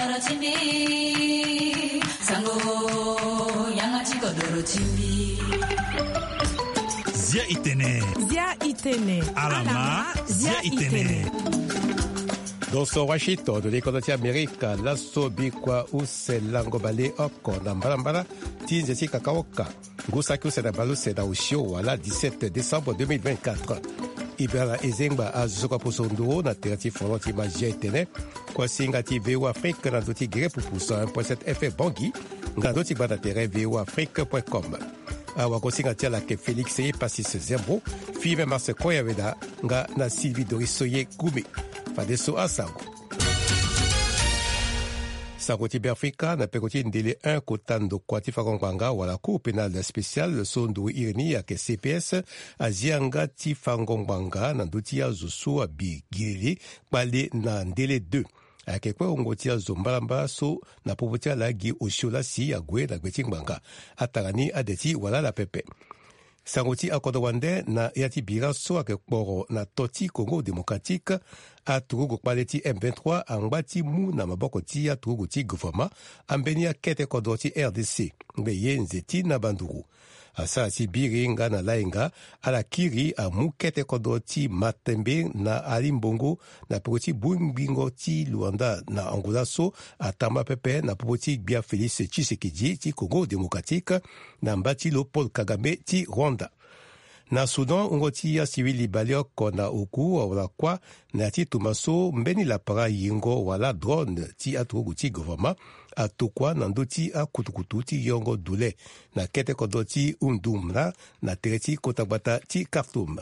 chimbi sango yangachi kodoro chimbi Zia itene alama zia itene. Doso Washington de l'école d'Amérique, l'asso bikwa use langobale oko na mbalambala tinze si kakaoka. Gusaku se na balu se na ushio wala 17 décembre 2024. Ibera ezengba azuka posonduo na terati foloti magia itene. Kwa singa ti VO Afrique na doti gire pupusa 1.7 FM Bangui. Nga doti bada tere voafrique.com. Awa kosinga tia la ke Félix Eye Passis Zembro. Five Marse Koyaveda nga na Sylvie Dorisoye Goume. Fadeso Asango. Sangoti Berfika na pekoti ndele 1 kotando kwati fangongwanga wala cour pénale spéciale sondu irni ya ke CPS azianga ti fangongwanga na nduti ya zusu abigili bale na ndele 2. Ake kwe ongoti ya zombalamba so na popoti ya lagi oshola si ya gwe na gwetingbanga. Atagani adeti wala la pepe. Sangoti akodowande na yati bira so ake kporo na toti Congo démocratique a turugu kpaleti M23 angbati mu na maboko ti ya turugu ti gouvernement ambeni ya kete kodoti RDC ngbe nzeti na banduru. Asa si biri nga na lainga ala kiri a mu kete kodoti matembe na alimbongo na poti bumbingo ti Luanda na Angola so atamba pepe na poti Bia Félix Tshisekedi ti Congo démocratique na mbati lo Paul Kagame ti Rwanda. Na Sudan, ungoti ya civili balioko na uku wala kwa na ti tumaso mbeni la para yingo wala drone ti atugu ti gouvernement atukwa na ndoti a kutukutu ti yongo dule na kete kodoti undumla na tereti kotagbata ti Khartoum.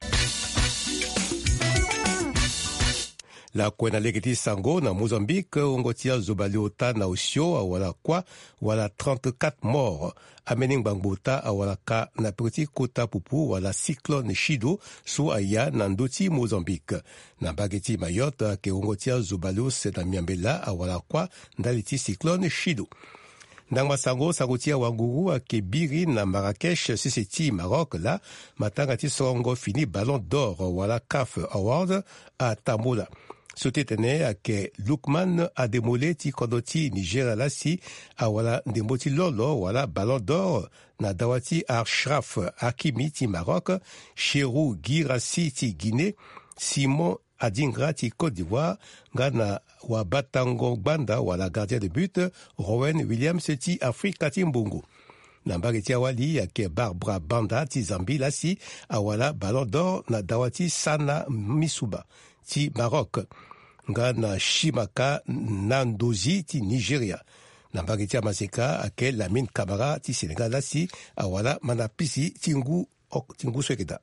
La kwena legeti sango na Mozambique ongotia zobaliota na usio awala kwa wala 34 morts amening bangbota awala ka na petit kota pupu wala cyclone Chido so aya na ndoti Mozambique na bageti Mayotte ke ongotia zobalios na miambela awala kwa ndaliti cyclone Chido. Ndangwa sango sagotia wanguru ake biri na Marrakech siseti Maroc la matanga ti songo fini Ballon d'Or wala CAF Award a Tambola. Sotetene ake Lukman Ademole ti kodoti Nigeria la si awala ndemboti lolo wala Ballon d'Or na dawati Ashraf Hakimi ti Maroc, Cherou Girassi ti Guinée, Simon Adingra ti Côte d'Ivoire, ngana wa Batango Banda wala gardien de but, Rowan Williams ti Afrika ti Mbongo. Nambari ti awali ake Barbara Banda ti Zambie la si awala Ballon d'Or na dawati Sana Misuba ti Maroc, ngana Shimaka Nandozi ti Nigeria. Nambari ti Amaseka ake Lamine Camara ti Senegal la si awala Manapisi Tingu Swekeda.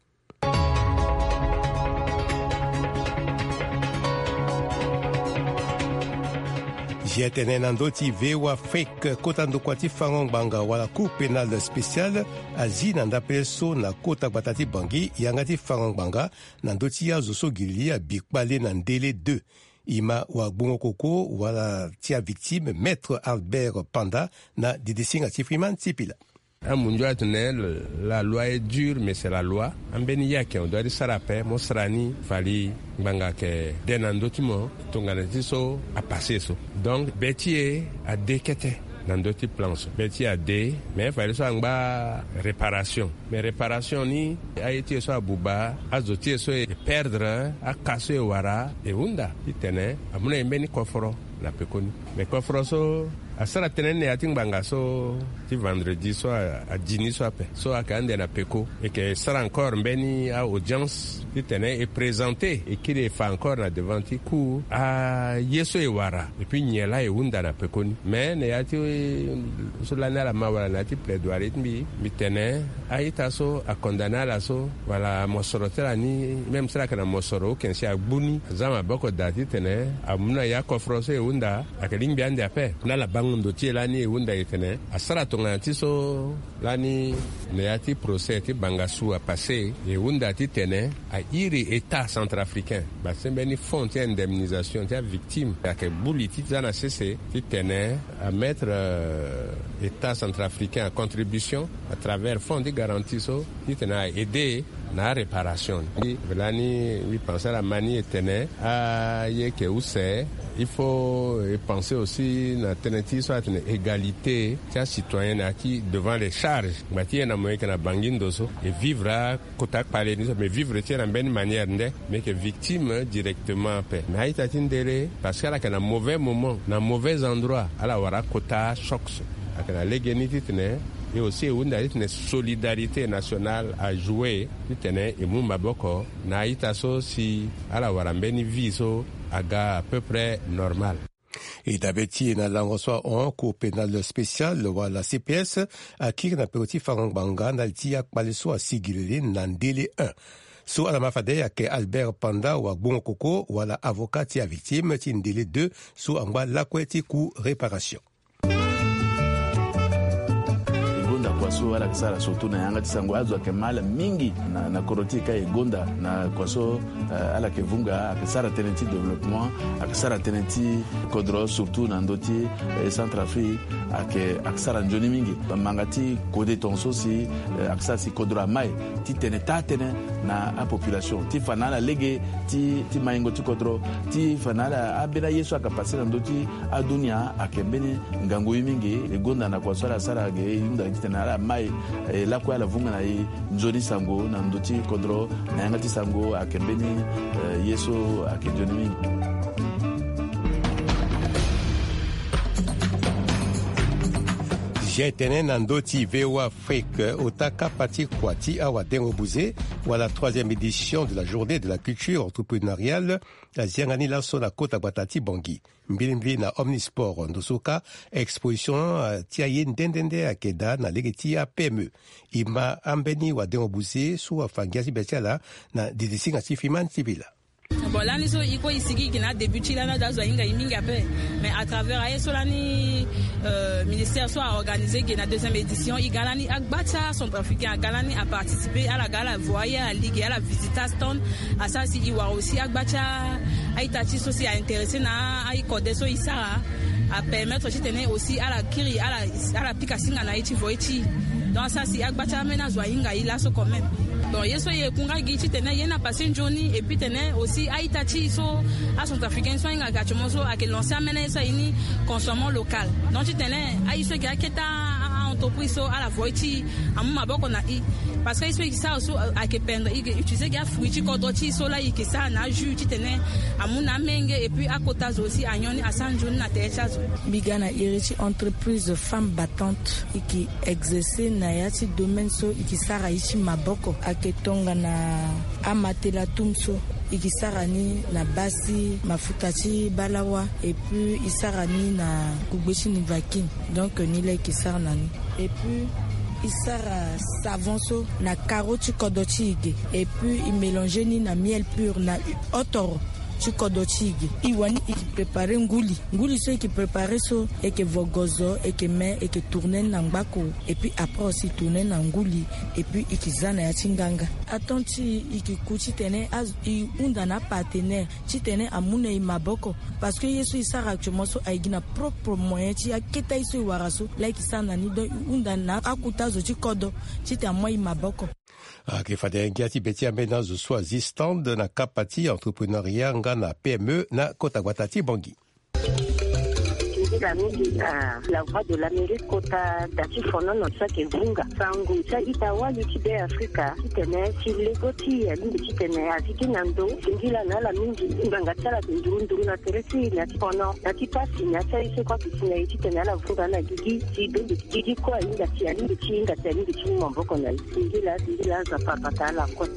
Jietene nandoti VO Afrique kotando kwati fangongbanga wala cour pénale spéciale azi nanda peso na kota batati bangi yangati fangongbanga nandoti ya zoso gili bikbale na ndele 2 ima wa bungo koko wala tia victime maître Albert Panda na didisinga tifriman tipila. La loi est dure, mais c'est la loi. En Beniyake, on doit dire Sarapé, Mosrani, Fali, Bangake, Denandotimo, Tonganatiso, a passé ça. Donc, Bétier a déquêté dans d'autres plans. Bétier a dé, mais il fallait soit en réparation. Mais réparation, ni, a été soit à Bouba, a zoté soit perdre, a cassé Wara, et Wunda, il tenait, a mon embeni Koforo, la Pekoni. Mais Koforo, so, a sara tenene ating banga so ti vendredi so a dini so ape so a kande na peko et que sera encore mbeni a audience ti tene et présenté et qu'il est encore na devant ti coup a yeso e wara et puis nyela e unda na peko ni mais ne ati so la na la mawala na ti plaidoirie mi tene a ita so a condamner la so wala mosorotela ni même sera kana mosoro ken si a buni zama boko dati tene a muna ya kofrose e unda a kelimbi ande ape na la bango ndoti lani unda itene asara tonga tiso lani neati procès ti bangasu a passé e unda ti tene a iri état centrafricain ba sembeni fond ti indemnisation ti victime a ke buli ti zana cessé ti tene a mettre état centrafricain à contribution à travers fonds de garantie so ti tene a aider na réparation velani lui penser la manie etene a yeke use. Il faut penser aussi na teneti soit une égalité tia citoyenne qui devant les charges mati na moyen que na bangindo so et vivre kotak parler mais vivre tient en bonne manière mais que victime directement pe na itatindele parce qu'à la mauvais moment na mauvais endroit ala wara kota choc à la légenité tene et aussi une solidarité nationale à jouer tene et mumba boko na itaso si ala wara mbeni viso aga à peu près normal. Et d'habitude, na langue soit un cours pénal spécial, la CPS, à qui na petit farang-banga, na l'tia kpaleso à sigilele, nan délai 1. So à la mafade, à ke Albert Panda, ou à Bonkoko, ou à la avocat tia victime, tin délai 2, so amba lakweti ku réparation. Kwaso ala kisara surtout na yanga tisango azo kemala mingi na korotika egonda na kwaso ala kevunga akisara tenenti développement akisara tenenti kodro surtout na ndoti Centrafrique akisara njoni mingi mangati kode tonso si akisara si kodro mai ti tenetane na a population ti fanala lege ti maingo ti kodro ti fanala abena yeso akapase na ndoti adunia akembeni ngangu mingi egonda na kwaso ala sara ge yunda kitana mai la kwa la vunga na njoni sango na ndoti kodro na yanga ti sango akembeni yeso akenjoni mingi. Jetene Nandoti VOA Afrique Otaka Pati Kwati Awa Dengobuze ou à la 3e édition de la journée de la culture entrepreneuriale à Ziangani Lasso Kota Batati Bangui. Mbilimbi na Omnisport Ndosoka exposition Tiayen Dendende Akeda na Legeti à PME. Ima Ambeni wa Dengobuze sous Afangiasi Betiala na Didisinga Sifiman Tibila. Bon là nous iko isiki kina débuté là dans inga iminga après mais à travers ayesolani ministère soit organisé qui na 2e édition igalani akbacha son africain galani a participé à la gala voyer à ligue à la visita stand à ça si iwa aussi akbacha aitati sosi a intéressé na aikode so isara à permettre aussi à la kiri à la pikasinga na iti voichi donc ça si akbacha mena zoinga ila so quand même. Bon, yeso ye kunga gichi tene yena passé une journée et puis tene aussi aitachi so à son africain so inga gachomoso a que lancer amena ça ini consommant local. Donc tene aiso ga keta entreprise so à la voiture amuma boko na i parce que iso ça so a que pendre utiliser ga fruiti kodoti so la i ça na jus tene amuna menge et puis à kota aussi anyoni à san journée na techa so bigana irichi entreprise femme battante qui exercer na yati domaine so qui sara ichi maboko ketonga na amatela tumso ikisarani na basi mafutati balawa et puis isarani na kubeshi ni vakin donc ni le kisarani et puis isara savonso na carotte kodochige et puis il mélanger ni na miel pur na otoro chikodochige iwani prépare nguli so qui prépare so et que vogozo et que mais et que tourner na ngbako et puis après aussi tourner na nguli et puis ikizana ya chinganga atonti ikikuchi tene az unda na partenaire chi tene amune imaboko parce que yesu isara actuellement so aigina propre moyen chi aketa iso waraso like sana ni do unda na akutazo chikodo chi te amoi maboko ke fade ngiati betia mena zo swazi stand na kapati entrepreneuriat ngana PME na Kota Batati Bangui. La voix de l'Amérique kota dati fono no tsake vunga sangu cha itawa likibe Afrika kitene chilegoti ya limbi kitene aziki nando ngila na la mingi nganga tsala ndundu na teresi na fono na tipasi na cha ise kwa kitene kitene la vunga na gigi sido gigi kwa inga tia limbi chinga tia limbi chinga mboko na ngila za papata la kwa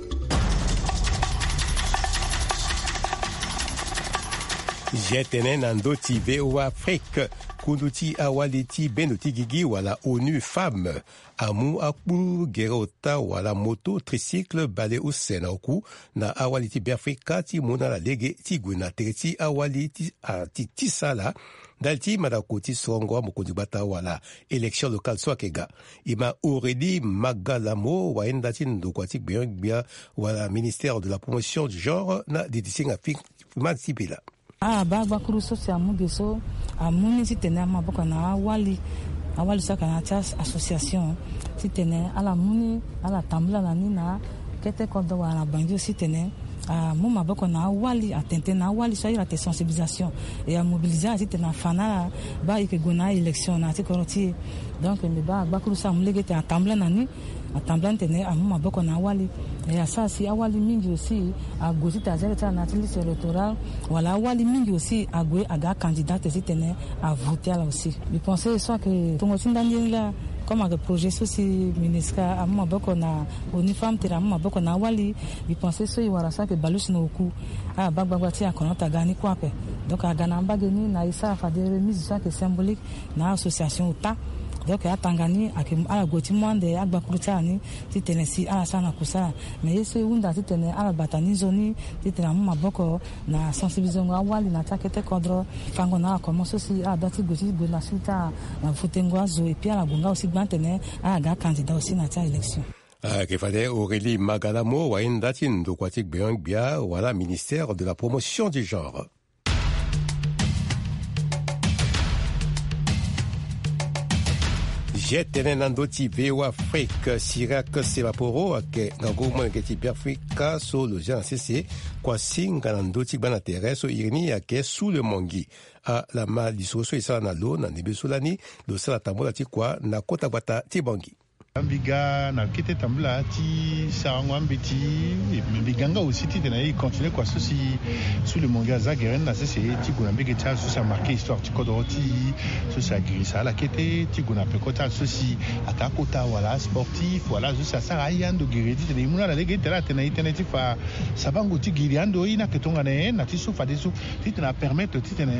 Jetene Nandoti VOA Afrique Kunduti Awaliti Benoti Gigi wala ONU Femmes Amu Akbu Gerota wala moto tricycle bale usena oku na Awaliti Biafrika ti mona la lege ti gwena tereti Awaliti ti sala dalti madakoti songo mokundi bata wala élection locale swakega ima Aurélie Magalamo wa endati ndokwati bia wala ministère de la promotion du genre na didisinga fiman sibila baba kuruso si amugeso amuni sitene maboko na awali saka na chas association sitene ala muni ala tambula na nina kete kodo wana bangi aussi tene mo maboko na wali atente na wali so ira te sensibilisation et à mobiliser asi tena fana ba ikegona élection na tikoroti donc me ba bakuru sa mlegete atambla nani atambla tene mo maboko na wali et ça si awali mingi aussi a gozi tazere ta na liste électorale wala awali mingi aussi a gwe aga candidate si tene à voter là aussi je pensais soit que tongo tindani là comme un projet social ministre à mon maboko na uniforme tera mon maboko na wali je pensais so iwara ça que balusi no ku bagbagwati akonota gani kwape donc agana mbageni na isa fa de remise ça que symbolique na association uta donc à Tangani à Gotimande à Bakrutani titenesi à sana kusa mais yeso unda titene à batani zoni titena mon maboko na sensibilisation wa wali na takete kodro fangona comment ceci à dati goti de la suite na futengwazo et puis à la gonga aussi bantene à ga candidat aussi na ta élection qu'il fallait Aurélie Magalamo wa indatin do kwatik bien bia wala ministère de la promotion du genre. Jetene nandoti vewa Afrique Sirac Sevaporo ke ngagoma ngeti Afrika so le gen CC kwa singa nandoti bana tereso irini yake sous le mongi a la mal disoso isa na lo na nebesolani lo sala tambola ti kwa na kota bata ti bangi Ambiga na kete tambula ti sarangwambi ti mbiganga aussi ti tena y continuer quoi ceci sous le manga zageren na c'est ti gonambe ke ta ça marqué histoire ti kodoti ça grisa la kete ti gonambe kota ceci atakota wala sportif voilà ça sara yando giredi tena imuna la lege tena tena ti fa sabango ti giriando ina ketonga na ti so fa deso ti tena permettre ti tena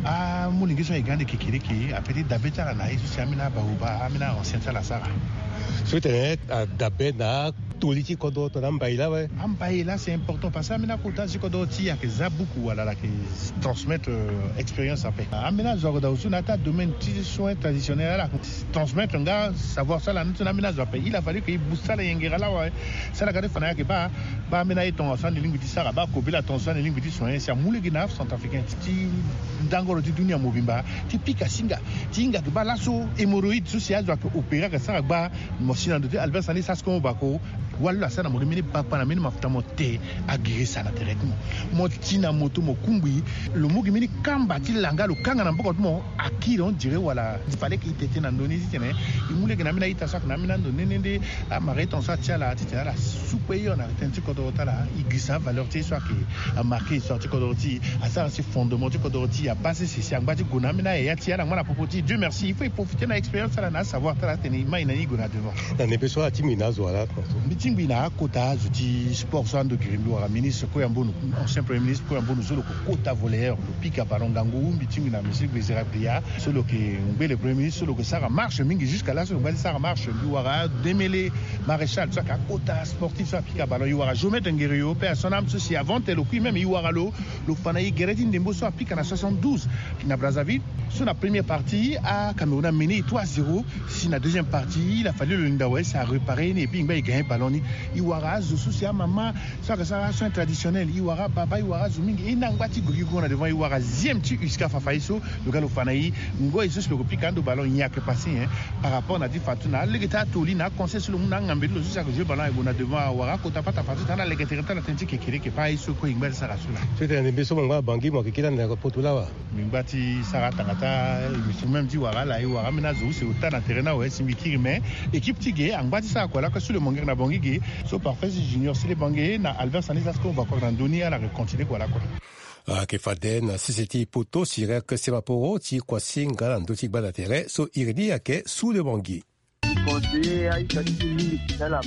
a mulingiso igande kikiriki a petit dabeta na iso amina bahuba amina ancien la sara Soutenir à Dabena, Toliti Kodo, Ambaïla, ouais. Ambaïla, c'est important parce que Amina Kota, Zikodo, Tia, que Zaboukou, voilà, qui transmettre expérience après. Amina Zordaousu, Nata, domaine de soins traditionnels, là, transmettre un gars, savoir ça, là, nous, Amina Zordaousu. Il a fallu qu'il booste ça, les Yengera, là, ouais. Ça, la garde, Fana, qui ba, Amina est ton ensemble de langues de Saraba, Kobila, ton ensemble de langues de soins, c'est un Mouleginaf, centrafricain, Ti, Dangoro, Ti, Dunia, Mobimba, Ti, Pika, Singa, Tinga, Ba, Lasso, hémorroïde, social, doit opérer, que ça, Ba, Mosina, Albert Sani, Sasko, Bako, Walla, ça, mon mini papa, na mini mafuta moté, agiré ça, na directement. Motina, moto, mokumbi, le mugimini, Kamba, Tilanga, le Kanga, na beaucoup de mots, à qui on dirait, voilà, il fallait qu'il était en Indonésie, il voulait que Namina Itasak, Namina, Nende, à Marie, ton satia, la Tita, la supérieure, na Tenti Kodorota, la Igisa, valeur, tu sais, qui a marqué, sorti Kodoroti, à ça, c'est fondement du Kodoroti, à passer, c'est Siambati, Gunamina, et Yatia, la Mona Popoti, Dieu merci, il faut profiter de l'expérience, à la savoir, à la tenir, Maïnani, Guna devant. Na nebeso atimina zoala. Mitingbina, Kota, Zuti, sport, soin de Grimbo, la ministre, Koyambono, ancien premier ministre, Koyambono, solo, Kota voleur, le pic à Barongango, Mitingbina, monsieur Bézérapia, solo, que, le premier ministre, solo, que ça marche, mingi, jusqu'à là, solo, ça marche, Yuara, démêlé, maréchal, ça, Kota, sportif, ça, pic à Baron, Yuara, Jomet, un guerrier, père, son âme, ceci, avant, tel, au même, Yuara, le Fanaï, Guéredine, Demboso, pic à 72, qui n'a Brazzaville, sur la première partie, à Cameroun a mené 3-0, si la deuxième partie, il a fallu le Ndawes, ça a réparé, et puis, il a gagné ballon, Iwara, Zoussia, maman, ça que ça soin traditionnel, Iwara, Baba, Iwara, Zouming, et Nangwati, Gogigo, on a devant Iwara, Ziemti, Uska, Fafaïso, le gars, le Fanaï, Ngo, et juste le piquant de ballon, il n'y a que passé, par rapport à Nadi Fatuna, le gars, Tolina, conseil sur le monde, Ngambé, le Zusa, que je ballon, et on a devant Iwara, Kotapata, Fatuna, le gars, la tente qui est pas iso, ko Ingba, Sarasula. C'était un émission, Bangui, moi, qui est dans le Potula. Mingbati, Saratangata, il même dit Iwara, là, Iwara, Menazo, c'est autant d'intérêt, ouais, c'est Mikiri, mais équipe Tigé, Angbati, ça, quoi, là, que sur le Mongé, na Bangui, so parfait, junior, c'est les Bangé, na Albert Sanisasko, on va encore en donner à la continuer, voilà, quoi. Que faden siseti poto Sirac Sevaporo ti kwasinga na ndoti bana tere so iridi yake sous le bangi. Conseiller à Italie, dans la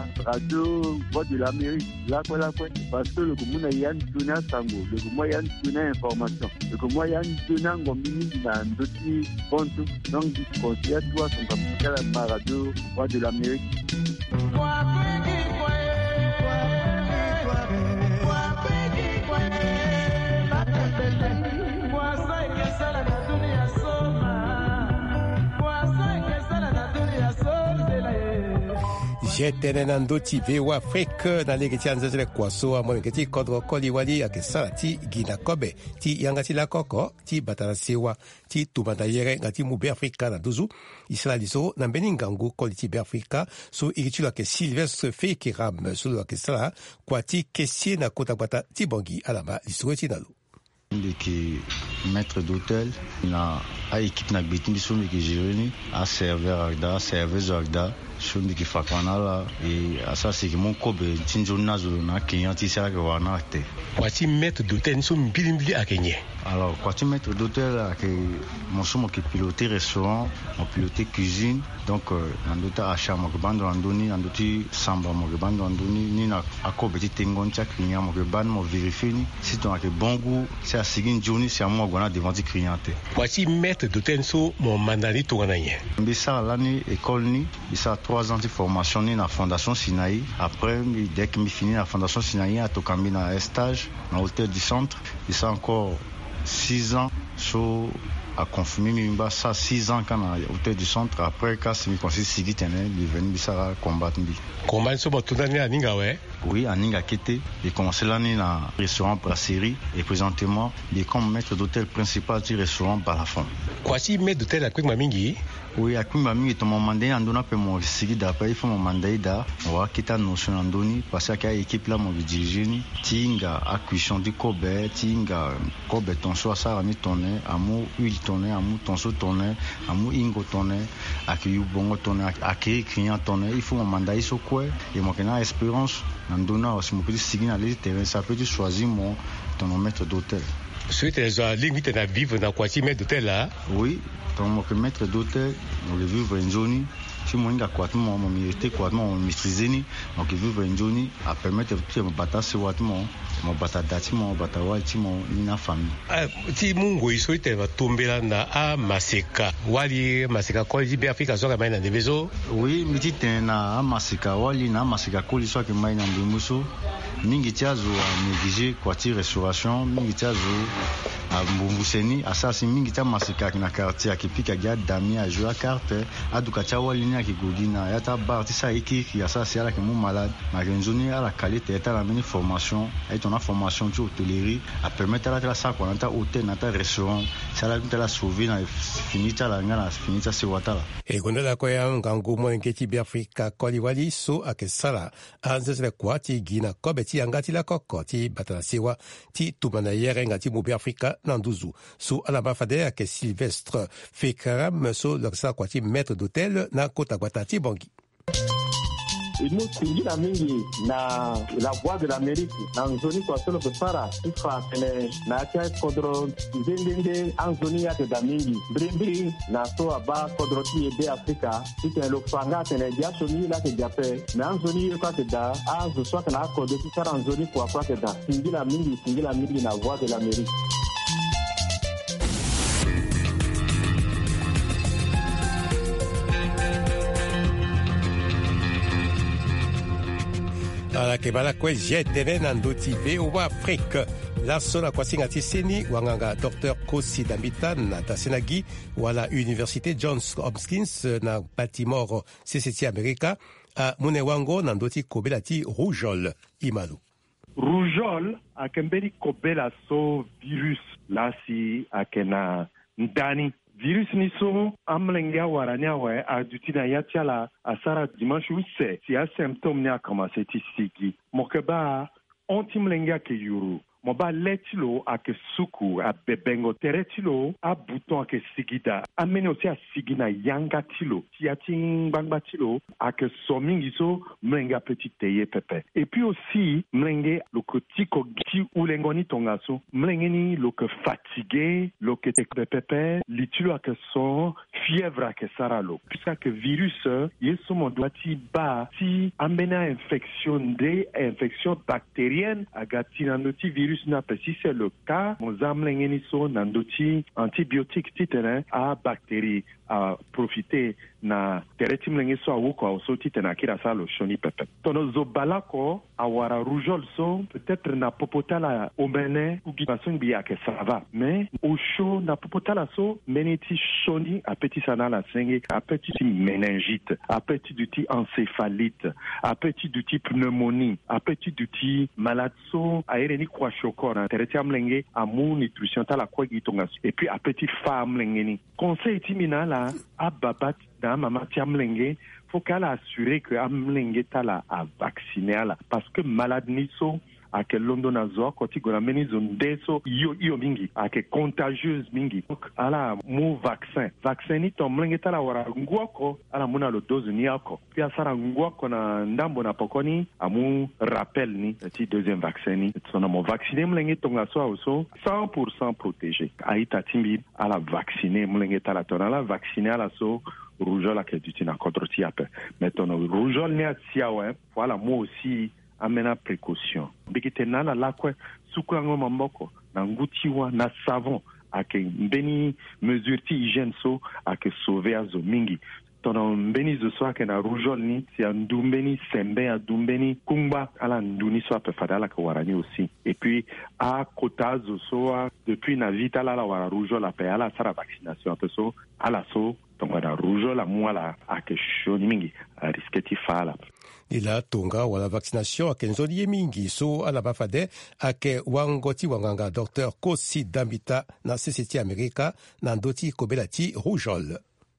radio Voix de l'Amérique, là quoi, parce que le commun a Yann Tuna Sango, le commun Yann Tuna information, le commun Yann Tuna Ngomini dans d'autres comptes, donc conseiller à toi son capital à la radio Voix de l'Amérique. jetene na ndoti vewa Afrique na lege ti anzazele kwaso a mwenge ti kodro koli wali ake sala ti gina kobe ti yanga ti la koko ti batala sewa ti tumanda yere nga ti mu be Afrika na duzu isala liso na mbeni ngangu koli ti be Afrika so igi ti lo ake Sylvestre Fekeram so lo ake sala kwa ti kesie na kota bata ti bongi alama liso ti nalu. Qui maître d'hôtel na a équipe na bitin biso ki jireni a serveur agda serveuse agda shumbi ki fakwana la et asasi ki mon kobe tinjo nazo na client ti sala ke wana te kwati maître d'hôtel so mbilimbili akenye. Alors kwati maître d'hôtel ke mon somo ki piloter restaurant mon piloter cuisine donc andota achat mo bando andoni andoti samba mo bando andoni ni na akobe ti tengon ti client mo ban mo vérifier ni si ton a bon goût c'est a sigin journée c'est à moi gona devant ti client te kwati maître d'hôtel so mo mandani to gana ye mbisa lani école ni isa 3 ans de formation ni na fondation Sinaï après dès que mi fini la fondation Sinaï a to kambi na stage na hôtel du centre isa encore 6 ans so a confirmé mimba ça 6 ans quand à hôtel du centre après quand c'est mi conseil sigi tene li venu bisara combattre bi combat so botundani aninga we oui aninga kete et commencé l'année na restaurant brasserie et présentement il est comme maître d'hôtel principal du restaurant Balafon kwasi maître d'hôtel akwek mamingi oui akwek mamingi to mandé andona pe mo sigi d'après il faut mo mandé da wa kita notion andoni parce que équipe là mo diriger ni tinga a cuisson du kobe tinga kobe ton so ça ami tonné amu huile tonné amu tonso tonné amu ingo tonné akiyu bongo tonné aki client tonné il faut mo mandé so quoi et mo kena espérance andona aussi mo petit sigi na les terrain ça peut choisir mon ton maître d'hôtel suite les limite na vivre na kwati maître d'hôtel là oui donc maître d'hôtel on le vivre en zone si mon gars quoi mon milité quoi mon maîtriser ni donc vivre en zone à permettre de bata se wat mon bata dati mon bata wati mon na famille ti mungo iso ite va tombela na a maseka wali maseka ko ji be Afrika so ka mai na debezo oui miti na maseka wali na maseka ko li so ka mai na mbimuso mingi tiazo négligé kwati restauration mingi tiazo a mbumbuseni asasi mingi ta maseka na quartier akipika ga dami a jouer carte aduka cha wali ni akigudina yata bar ti sa iki asasi ala ke mu malade ma genzoni ala qualité ta la mini formation et ton formation de hôtellerie à permettre à la ça qu'on a hôtel na restaurant ça la la sauver na finita la ngana finita se watala e gondela ko ya ngangu mo ngeti bi Afrika koli wali so akesala anzele kwati gina kobeti angati la kokoti batala sewa ti tumana yere ngati mo bi Afrika nanduzu so ala bafade ake Sylvestre Fekeram so loksa kwati maître d'hôtel na kota kwatati bongi. Nous singira mingi na la voix de l'Amérique na nzoni kwa solo kusara ifa tene na tia kodro ndende anzoni ya te mingi brimbri na so aba kodro ti ebe Afrika ite lo fanga tene dia soni la te jape na anzoni yo kwa te da anzo so kana kodro ti sara anzoni kwa te da singira mingi na voix de l'Amérique. ala ke bala kwe jetene na ndoti vewa Afrique la sola kwa singa tiseni wanganga Dr. Kosi Dambitan na tasenagi wala Université Johns Hopkins na Baltimore CCT America a mune wango na ndoti kobela ti rougeole imalu rougeole akembeli kobela so virus lasi akena ndani virus ni so amlenga waranya wa adutina yatiala asara dimanche use si a symptôme ni a commencé ti sigi mokeba ontimlenga ke yuru moba letilo ake suku a bebengo teretilo a bouton ake sigida amene aussi a sigina yanga tilo tiating bangba tilo ake somingi so mlenga petit teye pepe et puis aussi mlenge lo kotiko ti ulengoni tongaso mlenge ni lo ke fatigué lo ke te pepe litilo ake son fièvre ake saralo puisque virus yeso mo doiti ba ti amena infection bactérienne agati na noti virus si c'est le cas, nous avons un antibiotique à bactéries. a profiter na tereti mlenge so awoko so titena kira salo shoni pepe tono zobalako awara rougeole so peut-être na popotala omene ugibason bi ake ça va mais au chaud na popotala so meniti shoni apeti sana la senge apeti méningite apeti duti encéphalite apeti duti pneumonie apeti duti malade so aereni kwa shoko na tereti mlenge amu nutrition tala kwa gitonga et puis apeti fa mlenge ni conseil timina la ababat na mama tiamlenge faut qu'elle assurer que amlenge tala a vacciner la parce que malade ni so a que London azo koti gona meni zone so yo mingi a que contagieuse mingi donc ala mu vaccin ni tomlenge tala wara ngwako ala muna lo dose ni ako pia sara ngwako na ndambo na pokoni amu rappel ni ti deuxième vaccin ni sona mo vacciner mlenge tonga so 100% protégé aita timbi ala vacciner mlenge tala tona la vacciner ala so rougeole a que du tina contre tiape maintenant rougeole ni atiawe voilà moi aussi amena précaution bikitena la lakwe sukrango mamboko na ngutiwa na savon ake mbeni mesure ti hygiène so ake sauver azo mingi tono mbeni zo so ake na rougeole ni si andumbeni sembe adumbeni kumba ala nduni so ape fadala ke warani aussi et puis a kota zo so depuis na vita la wara rougeole ape ala sara vaccination ape so ala so tonga na rougeole amwala ake shoni mingi risque ti fala ila tonga wala vaccination ake nzoli ye mingi so ala bafade ake wangoti wanganga Dr. Kosi Dambita na CCT Amerika na ndoti kobela ti rougeole.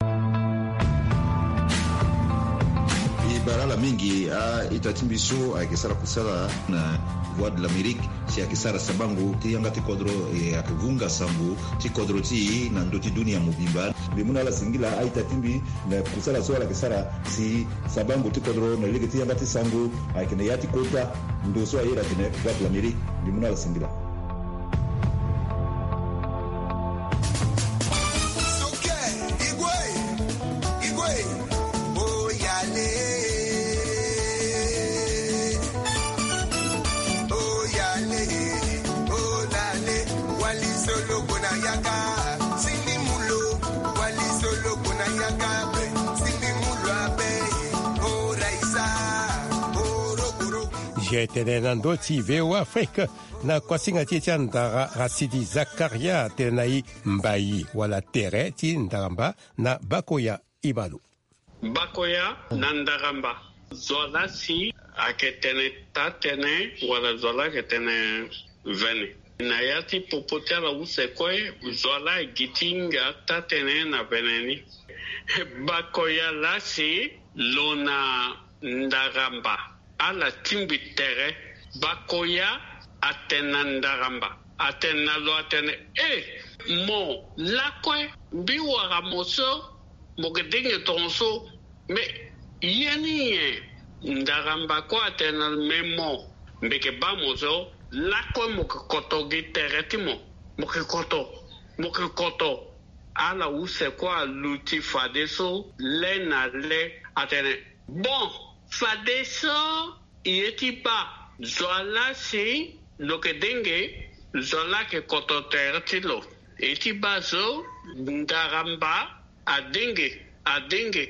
Barala mingi itatimbiso akisara kusala na Voix de l'Amérique si akisara sabangu ti yanga ti kodro akivunga sambu ti kodro ti na ndoti dunia mubimba bimuna la singila aitatimbi na kusala so la kisara si sabangu ti kodro na ligi ti yanga ti sangu akina yati kota ndo so ayira tine Voix de l'Amérique bimuna la singila. Tene na ndoti VOA Afrique na kwasinga ti ndara Rasidi Zakaria tenai mbayi wala tere ti ndaramba na Bakoya Ibalu. Bakoya na ndaramba zola si aketene tatene wala zola ketene vene na yati popotela usekwe zola gitinga tatene na veneni Bakoya lasi lona ndaramba ala timbi tere Bakoya atena ndaramba atena lo atene mo lakwe biwara moso mogedenge tonso me yeni ndaramba ko atena memo mbeke ba moso lakwe mokoto gitere timo mokoto ala use kwa luti fadeso le na le atene bon fadeso yetipa zola si lokedenge zola ke kototer tilo yetipa so ndaramba adenge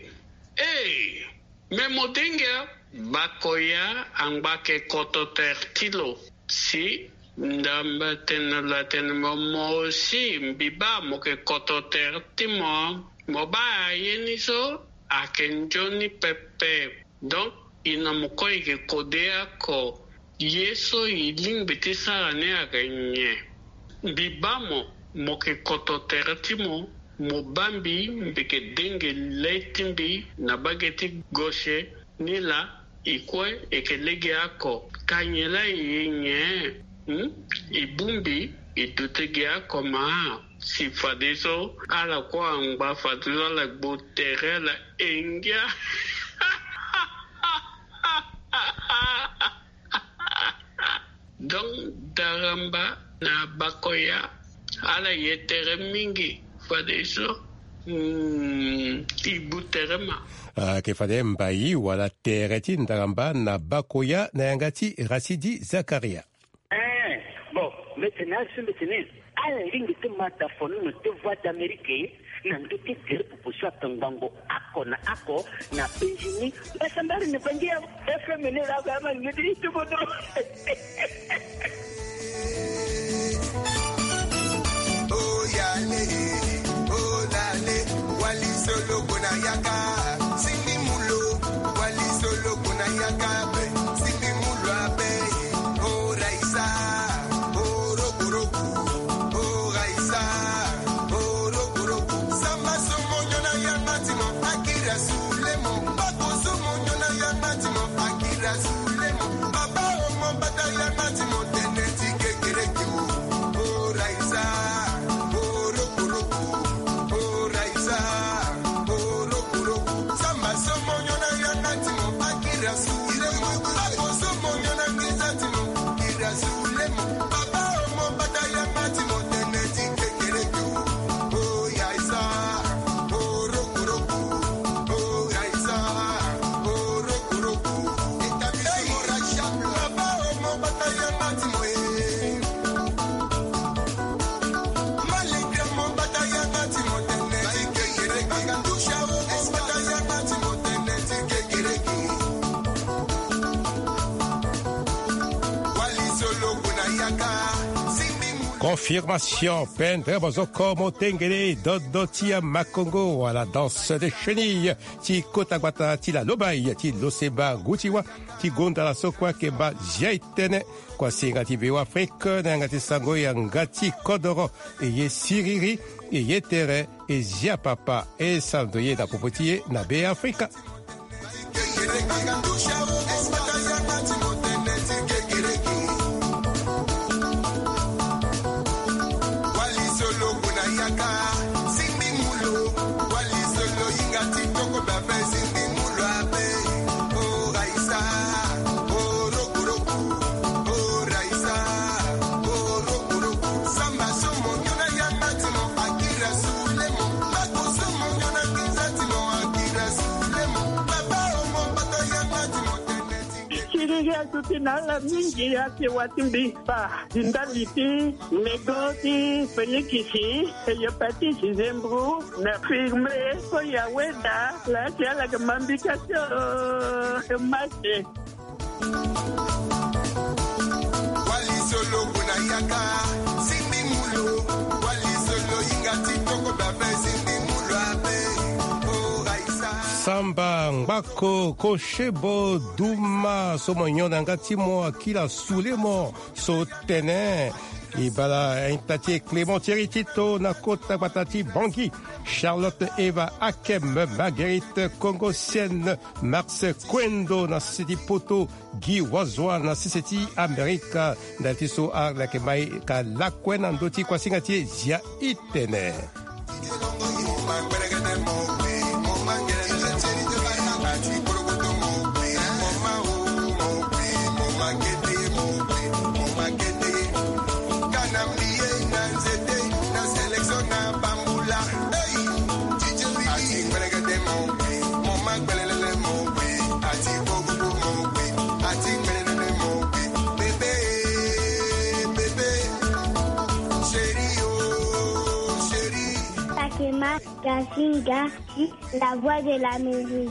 memo denge Bakoya ambake kototer tilo si ndamba tenala tenmo si mbiba moke kototer timo moba yeniso akenjoni pepe donc inamukoi ke kodea ko yeso ilimbiti sarane agenye bibamo moke kototeratimo mobambi mbeke denge leitimbi na bageti goshe nila ikwe ekelege ako kanyela yenye ibumbi itutege ako maa si fadeso ala kwa angba fadula la gbotere la engia donc daramba na Bakoya ala yetere mingi fadeso ibuterema ke fade mbayi wala tereti ndaramba na Bakoya na yangati Rasidi Zakaria. Bon, maintenant, ala lingi te mata fono te Voix d'Amérique na nduti tere pupushwa tangbango ako na penjini basambari ne pangia FM ne la kama ngidi tubodo oh yale oh dale wali solo kuna yaka sindi mulo wali solo kuna yaka sindi mulo abe oh raisa oh roku oh raisa oh roku samba somonyo na yangati mo akira sulemo bako somonyo na yangati mo akira sulemo baba mo bata yangati mo teneti kekere kiwo oh raisa oh roku oh raisa oh roku samba somonyo na yangati mo akira sulemo bako somonyo na yangati mo akira sulemo baba mo bata yangati mo teneti kekere kiwo oh yaisa oh roku oh yaisa oh roku itabi mo rasha baba mo bata yangati mo Malgré mon bataille à bâtiment teneti kekere kagandusha mo bataille à bâtiment teneti kekere wali solo kuna yaka Confirmation, Pendre Bozoko Motengele, Dodotia Makongo, à la danse des chenilles, Ti Kotagwata, Ti la Lobaï, Ti Loseba Gutiwa, Ti Gondala Sokwa Keba Jaitene, Kwasinga Ti Bewa Afrique, Nangati Sango Yangati Kodoro, Eye Siriri, Eye Tere, et Zia Papa, et Sandoye da Popotier, Nabe Afrika. Tutinala mingi yake watimbipa indaliti negoti penikisi yopati zembru na firme ko yaweda la tiala kamambikato mate wali solo kuna yaka sindi mulo wali solo ingati toko babe sindi mulo abe Samba Ngako Koshebo Duma Somonyo Nangatimo Akila Sulemo Sotene Ibala Intati Clément Tito Nakota Batati Bangui Charlotte Eva Akem Marguerite Congosienne Marce Kwendo na Siti Poto Guy Wazwa na Siseti Amerika Natiso a Lakemai Ka Lakwen Andoti Kwasingati Zia Itene Gazinga, la voix de l'Amérique.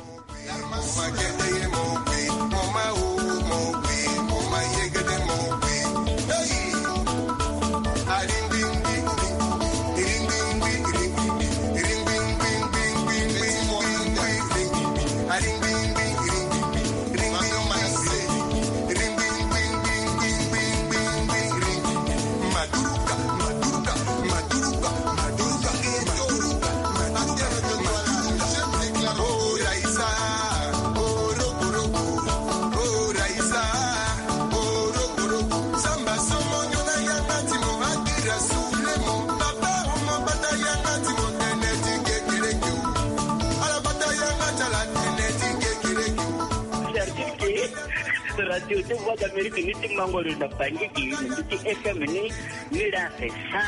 Radio de Voix d'Amérique, nous sommes membres de la famille qui nous FM, nous avons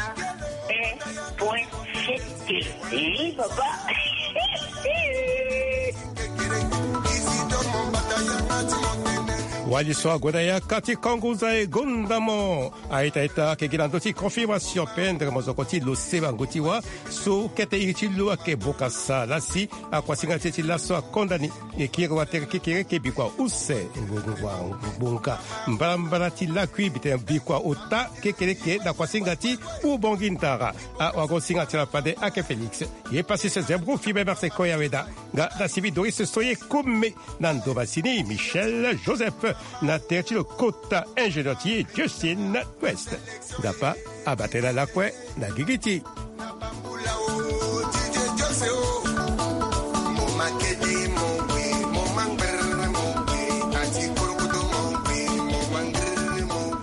101.7. Oui, papa. waliso agonaya kati konguza e gondamo aitaita ke gilandoti confirmation pendre mozokoti lo sebangoti wa so kete ichilu ake bokasa lasi akwasinga teti laso akondani ekiro watere kikere ke bikwa use ngwa bunka mbala ti lakwi bite bikwa ota kekereke da kwasinga ti ubongintara wagosinga ti la pade ake Felix ye passé ce zebro fibe merse koyaweda ga da sivi doris soye comme nando basini Michel Joseph na terti le kota ingénieur Justine West dapa abatela lakwe na gigiti